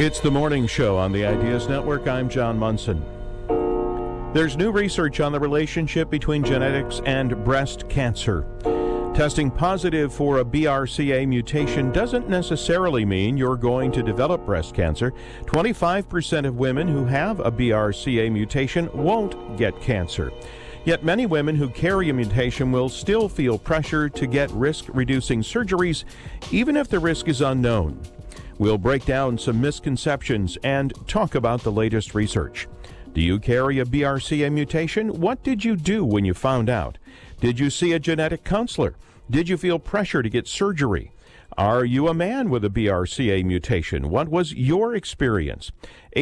It's the morning show on the Ideas Network. I'm John Munson. There's new research on the relationship between genetics and breast cancer. Testing positive for a BRCA mutation doesn't necessarily mean you're going to develop breast cancer. 25% of women who have a BRCA mutation won't get cancer. Yet many women who carry a mutation will still feel pressure to get risk-reducing surgeries, even if the risk is unknown. We'll break down some misconceptions and talk about the latest research. Do you carry a BRCA mutation? What did you do when you found out? Did you see a genetic counselor? Did you feel pressure to get surgery? Are you a man with a BRCA mutation? What was your experience?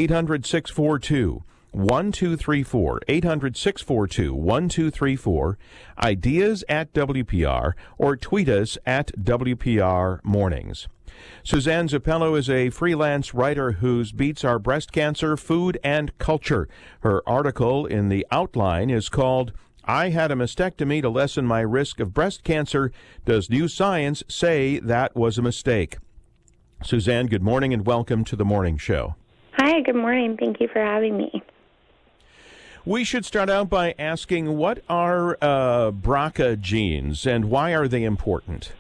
800-642-1234, 800-642-1234, ideas at WPR, or tweet us at WPR Mornings. Suzanne Zappello is a freelance writer whose beats are breast cancer, food, and culture. Her article in the outline is called, "I Had a Mastectomy to Lessen My Risk of Breast Cancer. Does New Science Say That Was a Mistake?" Suzanne, good morning and welcome to the morning show. Hi, good morning. Thank you for having me. We should start out by asking, what are BRCA genes and why are they important?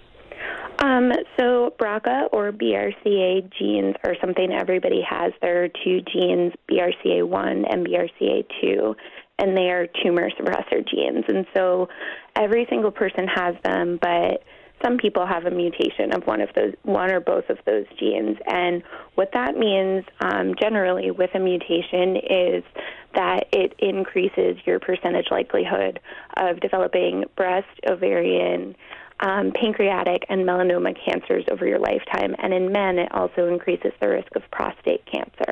So BRCA or BRCA genes are something everybody has. There are two genes, BRCA1 and BRCA2, and they are tumor suppressor genes. And so every single person has them, but some people have a mutation of one or both of those genes. And what that means generally with a mutation is that it increases your percentage likelihood of developing breast, ovarian, pancreatic, and melanoma cancers over your lifetime. And in men, it also increases the risk of prostate cancer.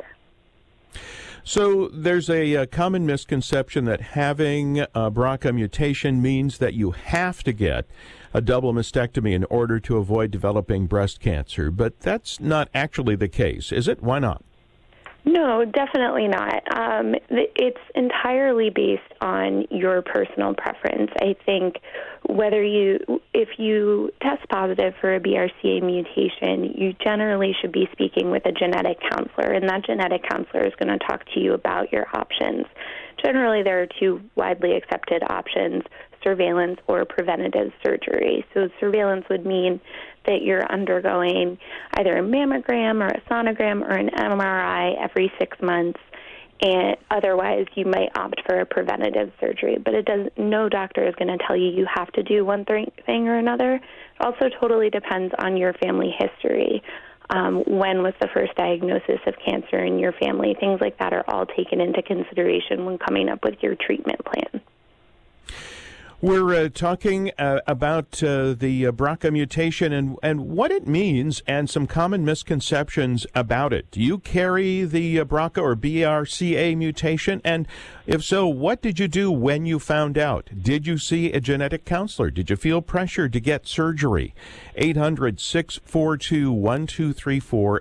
So there's a common misconception that having a BRCA mutation means that you have to get a double mastectomy in order to avoid developing breast cancer. But that's not actually the case, is it? Why not? No, definitely not. It's entirely based on your personal preference. I think if you test positive for a BRCA mutation, you generally should be speaking with a genetic counselor, and that genetic counselor is going to talk to you about your options. Generally, there are two widely accepted options: surveillance or preventative surgery. So surveillance would mean that you're undergoing either a mammogram or a sonogram or an MRI every 6 months, and otherwise you might opt for a preventative surgery. But no doctor is going to tell you have to do one thing or another. It also totally depends on your family history. When was the first diagnosis of cancer in your family? Things like that are all taken into consideration when coming up with your treatment plan. We're talking about the BRCA mutation and what it means and some common misconceptions about it. Do you carry the BRCA or BRCA mutation? And if so, what did you do when you found out? Did you see a genetic counselor? Did you feel pressure to get surgery? 800-642-1234,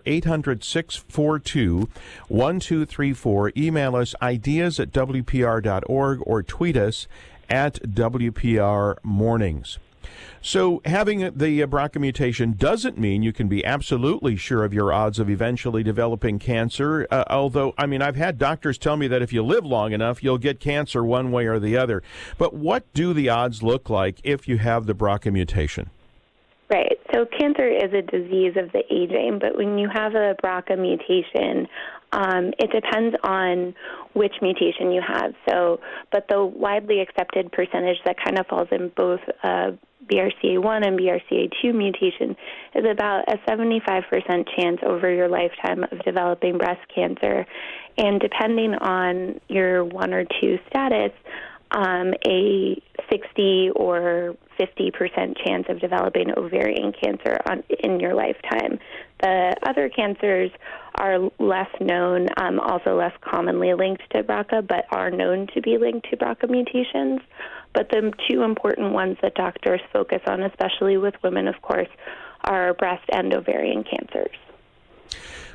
800-642-1234. Email us ideas at WPR.org or tweet us at WPR Mornings. So having the BRCA mutation doesn't mean you can be absolutely sure of your odds of eventually developing cancer, although, I've had doctors tell me that if you live long enough, you'll get cancer one way or the other. But what do the odds look like if you have the BRCA mutation? Right. So cancer is a disease of the aging, but when you have a BRCA mutation, it depends on which mutation you have. But the widely accepted percentage that kind of falls in both BRCA1 and BRCA2 mutation is about a 75% chance over your lifetime of developing breast cancer. And depending on your 1 or 2 status, a 60 or 50% chance of developing ovarian cancer in your lifetime. The other cancers are less known, also less commonly linked to BRCA, but are known to be linked to BRCA mutations. But the two important ones that doctors focus on, especially with women, of course, are breast and ovarian cancers.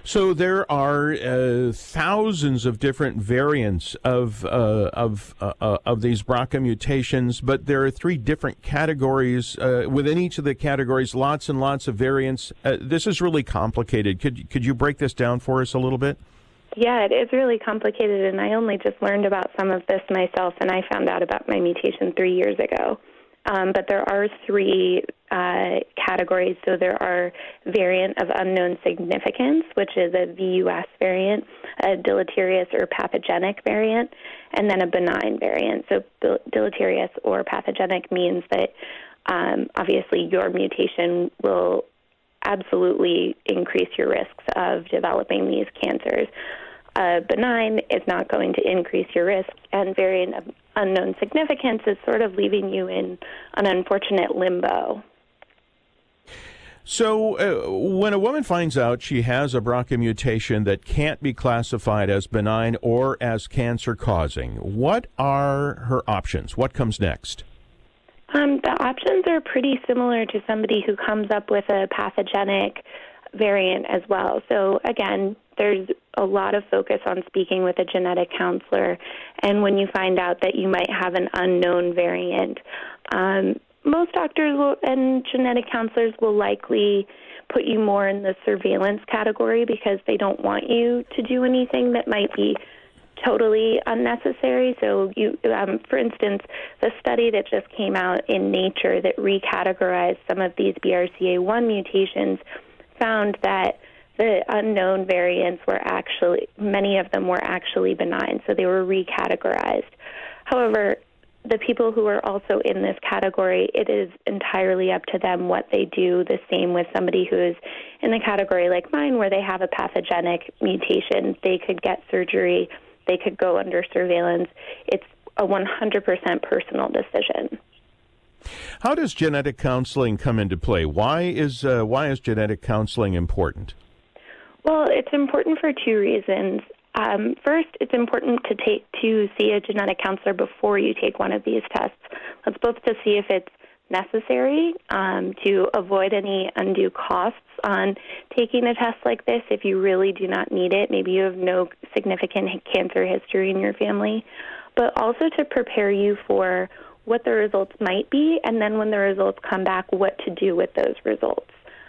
So there are thousands of different variants of these BRCA mutations, but there are three different categories. Within each of the categories, lots and lots of variants. This is really complicated. Could you break this down for us a little bit? Yeah, it is really complicated, and I only just learned about some of this myself, and I found out about my mutation 3 years ago. But there are three categories. So there are variant of unknown significance, which is a VUS variant, a deleterious or pathogenic variant, and then a benign variant. So deleterious or pathogenic means that obviously your mutation will absolutely increase your risks of developing these cancers. Benign is not going to increase your risk, and variant of unknown significance is sort of leaving you in an unfortunate limbo. So when a woman finds out she has a BRCA mutation that can't be classified as benign or as cancer-causing, what are her options? What comes next? The options are pretty similar to somebody who comes up with a pathogenic variant as well. So again, there's a lot of focus on speaking with a genetic counselor, and when you find out that you might have an unknown variant, most doctors and genetic counselors will likely put you more in the surveillance category because they don't want you to do anything that might be totally unnecessary. So, for instance, the study that just came out in Nature that recategorized some of these BRCA1 mutations found that the unknown variants were many of them were actually benign, so they were recategorized. However, the people who are also in this category, it is entirely up to them what they do. The same with somebody who is in the category like mine where they have a pathogenic mutation. They could get surgery. They could go under surveillance. It's a 100% personal decision. How does genetic counseling come into play? Why is genetic counseling important? Well, it's important for two reasons. First, it's important to see a genetic counselor before you take one of these tests. That's both to see if it's necessary to avoid any undue costs on taking a test like this if you really do not need it. Maybe you have no significant cancer history in your family, but also to prepare you for what the results might be, and then when the results come back, what to do with those results.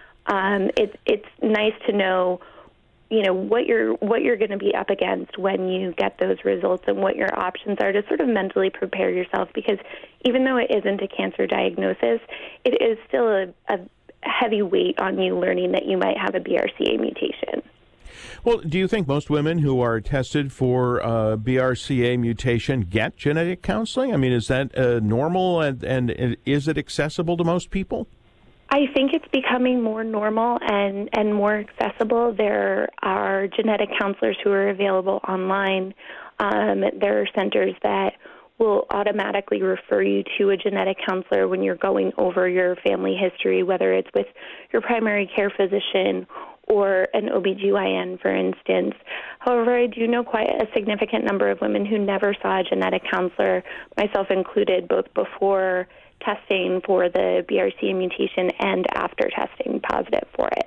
It's nice to know what you're going to be up against when you get those results and what your options are to sort of mentally prepare yourself, because even though it isn't a cancer diagnosis, it is still a heavy weight on you learning that you might have a BRCA mutation. Well, do you think most women who are tested for BRCA mutation get genetic counseling? I mean, is that normal and is it accessible to most people? I think it's becoming more normal and more accessible. There are genetic counselors who are available online. There are centers that will automatically refer you to a genetic counselor when you're going over your family history, whether it's with your primary care physician or an OBGYN, for instance. However, I do know quite a significant number of women who never saw a genetic counselor, myself included, both before testing for the BRCA mutation and after testing positive for it.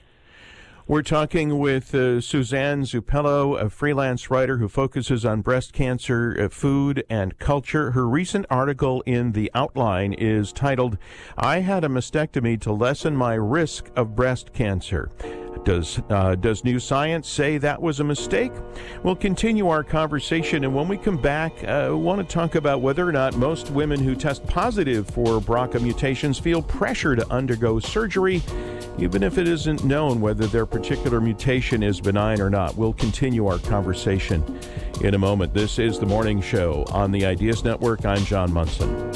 We're talking with Suzanne Zuppello, a freelance writer who focuses on breast cancer, food, and culture. Her recent article in The Outline is titled, "I Had a Mastectomy to Lessen My Risk of Breast Cancer." Does new science say that was a mistake? We'll continue our conversation, and when we come back, I want to talk about whether or not most women who test positive for BRCA mutations feel pressure to undergo surgery, even if it isn't known whether their particular mutation is benign or not. We'll continue our conversation in a moment. This is The Morning Show on the Ideas Network. I'm John Munson.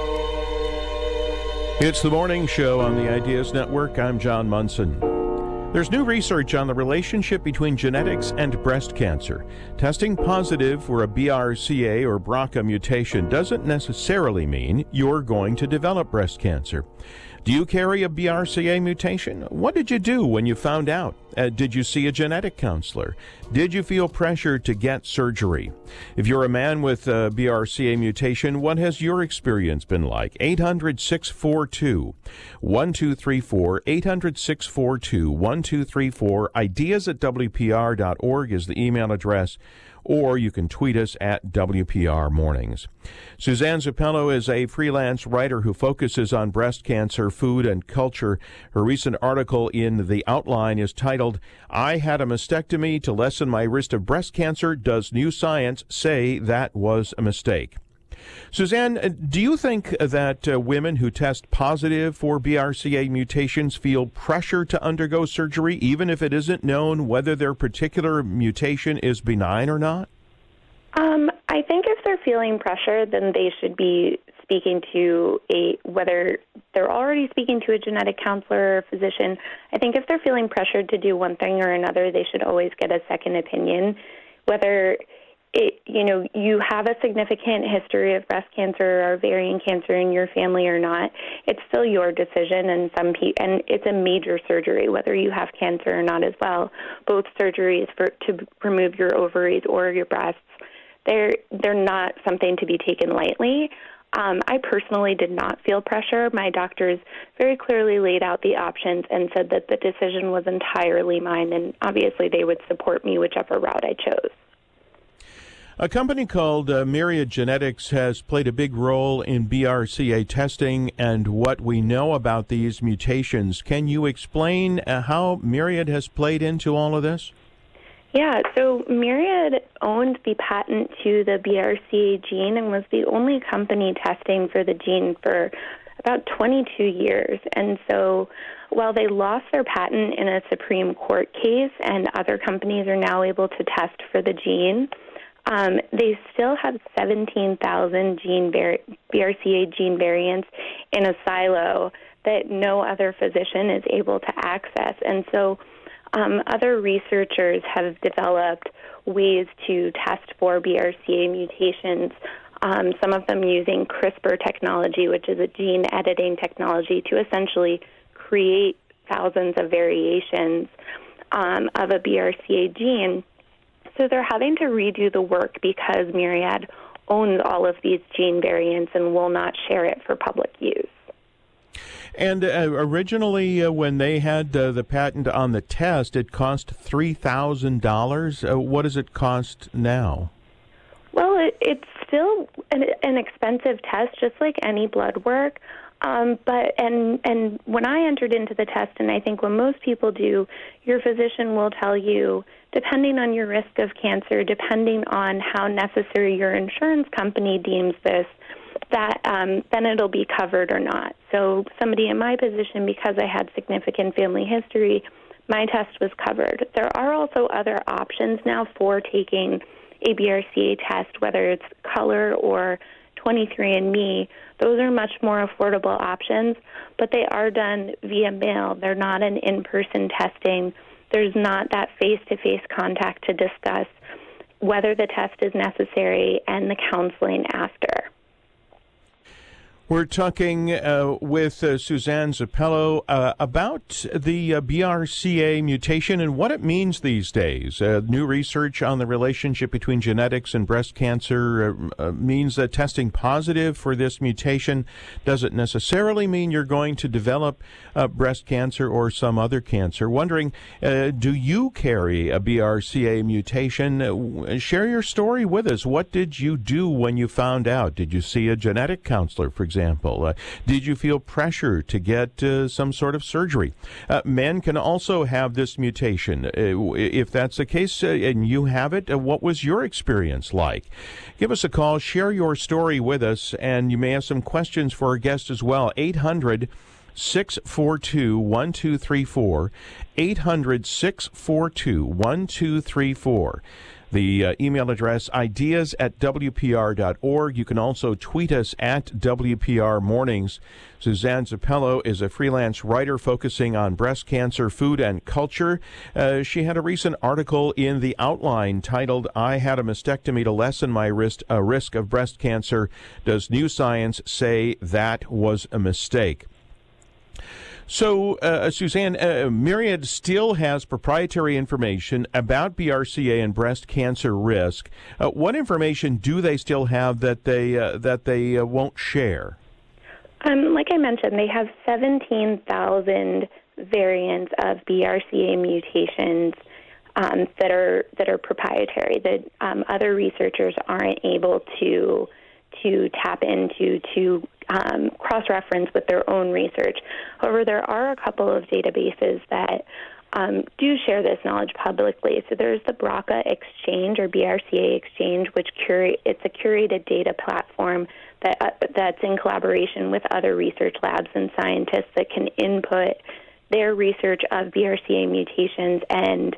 It's The Morning Show on the Ideas Network. I'm John Munson. There's new research on the relationship between genetics and breast cancer. Testing positive for a BRCA or BRCA mutation doesn't necessarily mean you're going to develop breast cancer. Do you carry a BRCA mutation? What did you do when you found out? Did you see a genetic counselor? Did you feel pressure to get surgery? If you're a man with a BRCA mutation, what has your experience been like? 800-642-1234, 800-642-1234. ideas@wpr.org is the email address, or you can tweet us at WPR Mornings. Suzanne Zappello is a freelance writer who focuses on breast cancer, food, and culture. Her recent article in The Outline is titled, "I Had a Mastectomy to Lessen My Risk of Breast Cancer. Does New Science Say That Was a Mistake?" Suzanne, do you think that women who test positive for BRCA mutations feel pressure to undergo surgery, even if it isn't known whether their particular mutation is benign or not? I think if they're feeling pressure, then they should be speaking to whether they're already speaking to a genetic counselor or physician. I think if they're feeling pressured to do one thing or another, they should always get a second opinion, whether you have a significant history of breast cancer or ovarian cancer in your family or not. It's still your decision, and it's a major surgery, whether you have cancer or not as well. Both surgeries to remove your ovaries or your breasts, they're not something to be taken lightly. I personally did not feel pressure. My doctors very clearly laid out the options and said that the decision was entirely mine, and obviously they would support me whichever route I chose. A company called Myriad Genetics has played a big role in BRCA testing and what we know about these mutations. Can you explain how Myriad has played into all of this? Yeah, so Myriad owned the patent to the BRCA gene and was the only company testing for the gene for about 22 years. And so while they lost their patent in a Supreme Court case and other companies are now able to test for the gene, they still have 17,000 BRCA gene variants in a silo that no other physician is able to access. And so other researchers have developed ways to test for BRCA mutations, some of them using CRISPR technology, which is a gene editing technology, to essentially create thousands of variations of a BRCA gene. So they're having to redo the work because Myriad owns all of these gene variants and will not share it for public use. And originally, when they had the patent on the test, it cost $3,000. What does it cost now? Well, it's still an expensive test, just like any blood work. But when I entered into the test, and I think when most people do, your physician will tell you, depending on your risk of cancer, depending on how necessary your insurance company deems this, that then it'll be covered or not. So somebody in my position, because I had significant family history, my test was covered. There are also other options now for taking a BRCA test, whether it's color or 23andMe. Those are much more affordable options, but they are done via mail. They're not an in-person testing. There's not that face-to-face contact to discuss whether the test is necessary and the counseling after. We're talking with Suzanne Zappello about the BRCA mutation and what it means these days. New research on the relationship between genetics and breast cancer means that testing positive for this mutation doesn't necessarily mean you're going to develop breast cancer or some other cancer. Wondering, do you carry a BRCA mutation? Share your story with us. What did you do when you found out? Did you see a genetic counselor, for example? Did you feel pressure to get some sort of surgery? Men can also have this mutation. If that's the case and you have it, what was your experience like? Give us a call, share your story with us, and you may have some questions for our guest as well. 800-642-1234, 800-642-1234. The email address, ideas@wpr.org. You can also tweet us at WPR Mornings. Suzanne Zappello is a freelance writer focusing on breast cancer, food, and culture. She had a recent article in The Outline titled, "I Had a Mastectomy to Lessen My Risk of Breast Cancer. Does New Science Say That Was a Mistake?" So, Suzanne, Myriad still has proprietary information about BRCA and breast cancer risk. What information do they still have that they won't share? Like I mentioned, they have 17,000 variants of BRCA mutations that are proprietary that other researchers aren't able to tap into to cross-reference with their own research. However, there are a couple of databases that do share this knowledge publicly. So there's the BRCA Exchange or BRCA Exchange, which it's a curated data platform that's in collaboration with other research labs and scientists that can input their research of BRCA mutations and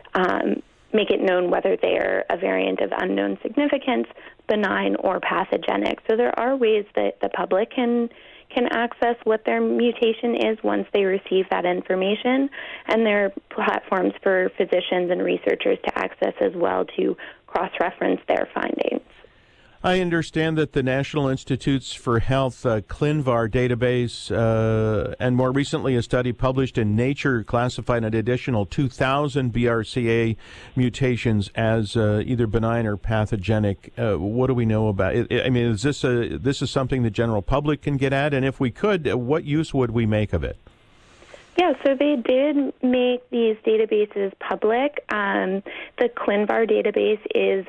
make it known whether they're a variant of unknown significance, benign, or pathogenic. So there are ways that the public can access what their mutation is once they receive that information, and there are platforms for physicians and researchers to access as well to cross-reference their findings. I understand that the National Institutes for Health ClinVar database and more recently a study published in Nature classified an additional 2,000 BRCA mutations as either benign or pathogenic. What do we know about it? I mean, is this is something the general public can get at? And if we could, what use would we make of it? Yeah, so they did make these databases public. The ClinVar database is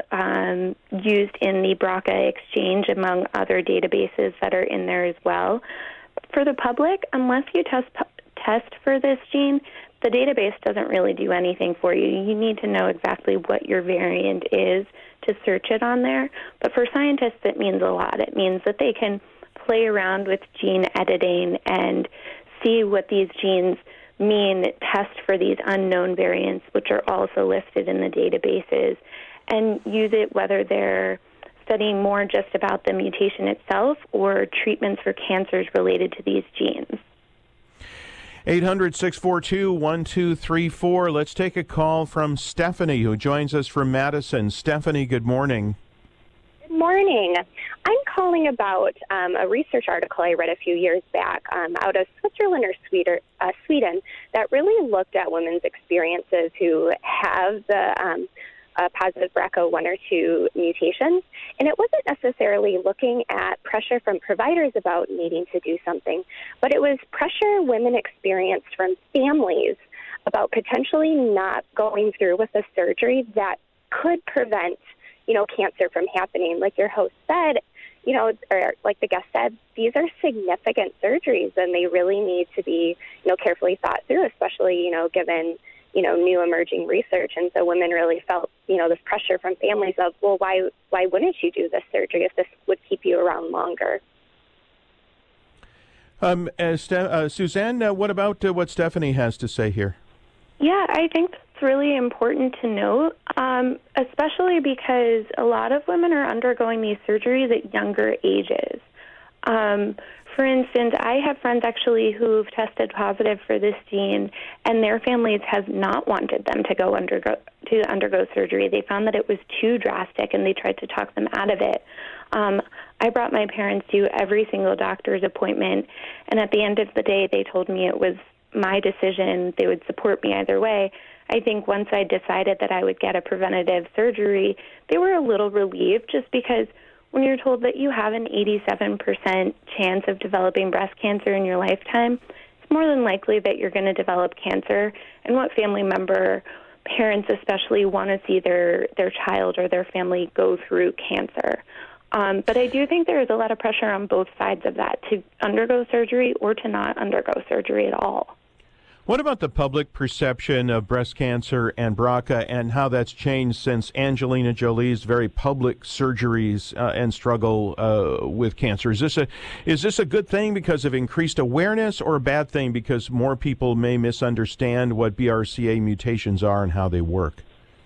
used in the BRCA Exchange among other databases that are in there as well. For the public, unless you test for this gene, the database doesn't really do anything for you. You need to know exactly what your variant is to search it on there. But for scientists, it means a lot. It means that they can play around with gene editing and see what these genes mean, test for these unknown variants, which are also listed in the databases, and use it whether they're studying more just about the mutation itself or treatments for cancers related to these genes. 800-642-1234. Let's take a call from Stephanie, who joins us from Madison. Stephanie, good morning. Good morning. I'm calling about a research article I read a few years back out of Switzerland or Sweden that really looked at women's experiences who have the positive BRCA1 or 2 mutations. And it wasn't necessarily looking at pressure from providers about needing to do something, but it was pressure women experienced from families about potentially not going through with a surgery that could prevent cancer from happening. Like your host said, or like the guest said, these are significant surgeries and they really need to be, carefully thought through, especially, given, new emerging research. And so women really felt, this pressure from families of, well, why wouldn't you do this surgery if this would keep you around longer? Suzanne, what about what Stephanie has to say here? Yeah, I think that's really important to note, especially because a lot of women are undergoing these surgeries at younger ages. For instance, I have friends actually who've tested positive for this gene, and their families have not wanted them to undergo surgery. They found that it was too drastic, and they tried to talk them out of it. I brought my parents to every single doctor's appointment, and at the end of the day, they told me it was my decision. They would support me either way. I think once I decided that I would get a preventative surgery, they were a little relieved, just because when you're told that you have an 87% chance of developing breast cancer in your lifetime, it's more than likely that you're going to develop cancer. And what family member, parents especially, want to see their child or their family go through cancer? But I do think there is a lot of pressure on both sides of that, to undergo surgery or to not undergo surgery at all. What about the public perception of breast cancer and BRCA and how that's changed since Angelina Jolie's very public surgeries and struggle with cancer? Is this a good thing because of increased awareness, or a bad thing because more people may misunderstand what BRCA mutations are and how they work?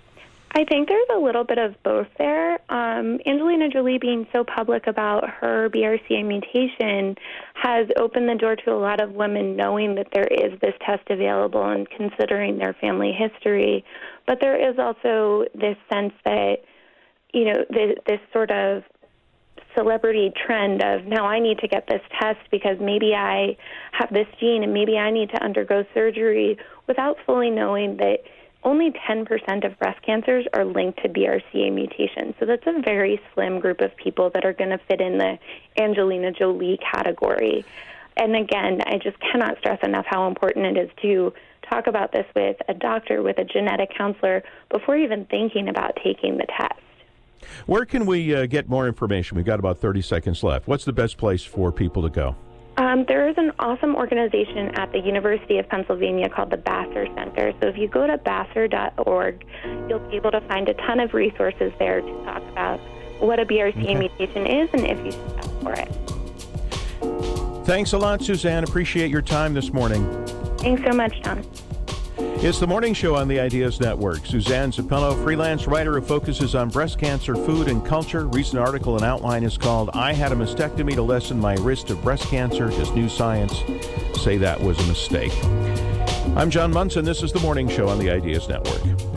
I think there's a little bit of both there. Angelina Jolie being so public about her BRCA mutation has opened the door to a lot of women knowing that there is this test available and considering their family history. But there is also this sense that, this sort of celebrity trend of now I need to get this test because maybe I have this gene and maybe I need to undergo surgery without fully knowing that only 10% of breast cancers are linked to BRCA mutations. So that's a very slim group of people that are going to fit in the Angelina Jolie category. And again, I just cannot stress enough how important it is to talk about this with a doctor, with a genetic counselor, before even thinking about taking the test. Where can we get more information? We've got about 30 seconds left. What's the best place for people to go? There is an awesome organization at the University of Pennsylvania called the Basser Center. So if you go to basser.org, you'll be able to find a ton of resources there to talk about what a BRCA mutation is and if you should test for it. Thanks a lot, Suzanne. Appreciate your time this morning. Thanks so much, John. It's the morning show on the Ideas Network. Suzanne Zappillo, freelance writer who focuses on breast cancer, food, and culture. Recent article and outline is called I Had a Mastectomy to Lessen My Risk of Breast Cancer. Does new science say that was a mistake? I'm John Munson. This is the morning show on the Ideas Network.